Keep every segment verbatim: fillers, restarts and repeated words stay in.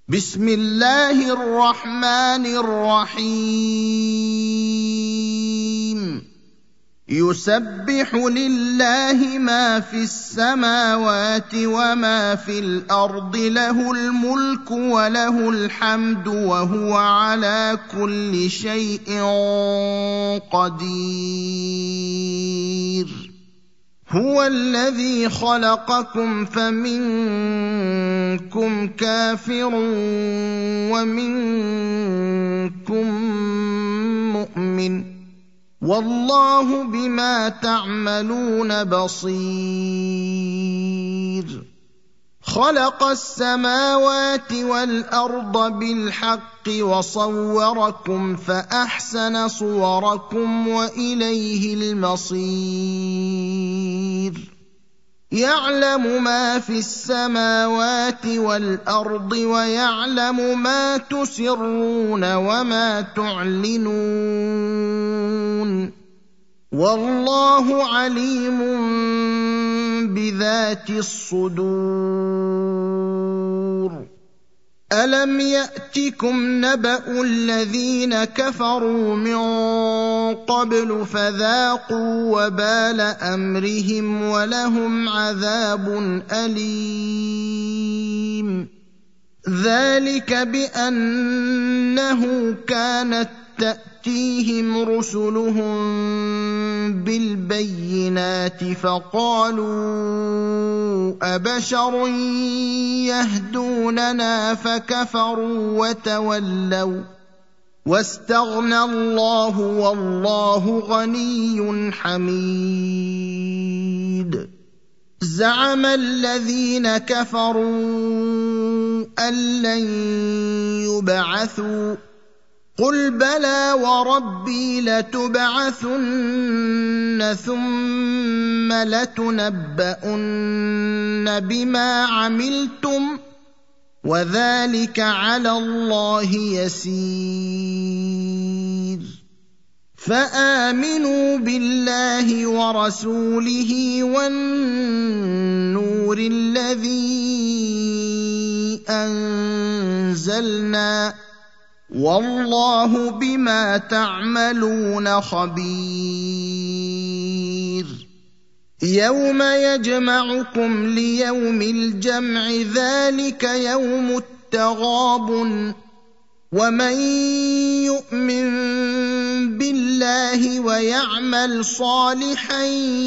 بسم الله الرحمن الرحيم يسبح لله ما في السماوات وما في الأرض له الملك وله الحمد وهو على كل شيء قدير هو الذي خلقكم فمنكم كافر ومنكم مؤمن والله بما تعملون بصير خلق السماوات والأرض بالحق وصوركم فأحسن صوركم وإليه المصير يعلم ما في السماوات والأرض ويعلم ما تسرون وما تعلنون والله عليم بذات الصدور ألم يأتكم نبأ الذين كفروا من قبل فذاقوا وبال أمرهم ولهم عذاب أليم ذلك بأنه كانت تأتيهم رسلهم بالبينات فقالوا أبشر يهدوننا فكفروا وتولوا واستغنى الله والله غني حميد زعم الذين كفروا أن لن يبعثوا قل بلى وربي لتبعثن ثم لتنبؤن بما عملتم وذلك على الله يسير فآمنوا بالله ورسوله والنور الذي أنزلنا والله بما تعملون خبير يوم يجمعكم ليوم الجمع ذلك يوم التغابن ومن يؤمن بالله ويعمل صالحا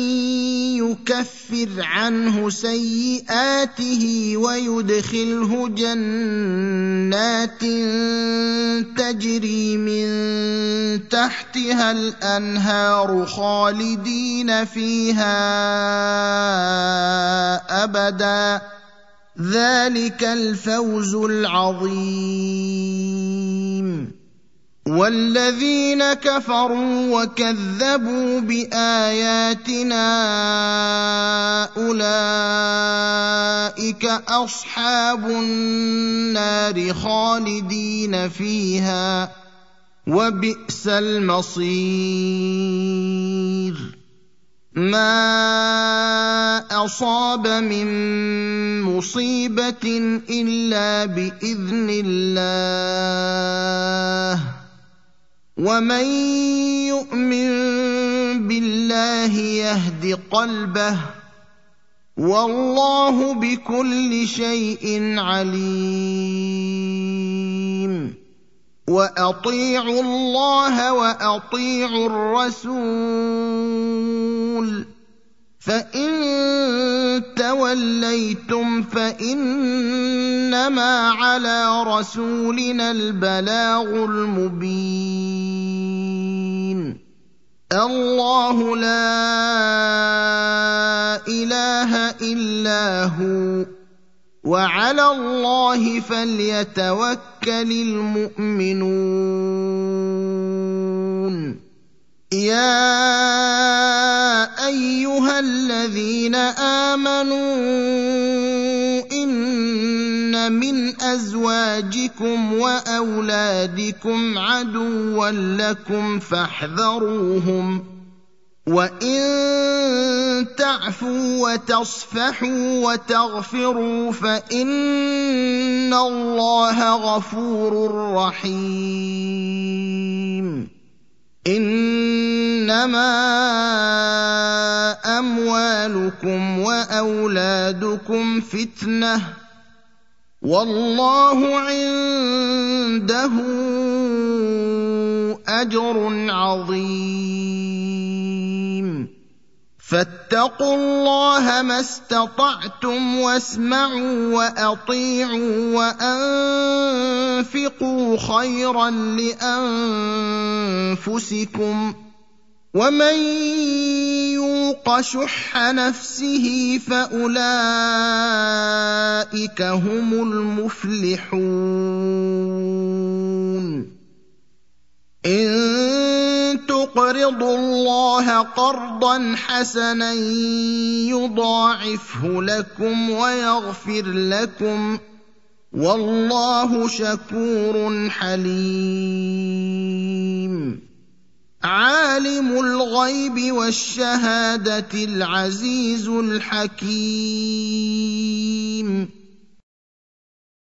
يكفر عنه سيئاته ويدخله جنات تجري من تحتها الأنهار خالدين فيها أبدا ذلك الفوز العظيم والذين كفروا وكذبوا بآياتنا أولئك أصحاب النار خالدين فيها وبئس المصير ما أصاب من مصيبة إلا بإذن الله ومن يؤمن بالله يهد قلبه والله بكل شيء عليم وأطيعوا الله وأطيعوا الرسول فإن توليتم فإنما على رسولنا البلاغ المبين الله لا إله إلا هو وعلى الله فليتوكل المؤمنون يا أيها الذين آمنوا إن من أزواجكم وأولادكم عدوا لكم فاحذروهم وَإِن تَعْفُوا وَتَصْفَحُوا وَتَغْفِرُوا فَإِنَّ اللَّهَ غَفُورٌ رَّحِيمٌ إِنَّمَا أَمْوَالُكُمْ وَأَوْلَادُكُمْ فِتْنَةٌ وَاللَّهُ عِندَهُ أَجْرٌ عَظِيمٌ فَاتَّقُوا اللَّهَ مَا اسْتَطَعْتُمْ وَاسْمَعُوا وَأَطِيعُوا وَأَنفِقُوا خَيْرًا لِّأَنفُسِكُمْ ۗ وَمَن يُوقَ شُحَّ نَفْسِهِ فَأُولَٰئِكَ هُمُ الْمُفْلِحُونَ إِن تُقْرِضُوا اللَّهَ قَرْضًا حَسَنًا يُضَاعِفْهُ لَكُمْ وَيَغْفِرْ لَكُمْ ۚ وَاللَّهُ شَكُورٌ حَلِيمٌ عَالِمُ الْغَيْبِ وَالشَّهَادَةِ الْعَزِيزُ الْحَكِيمُ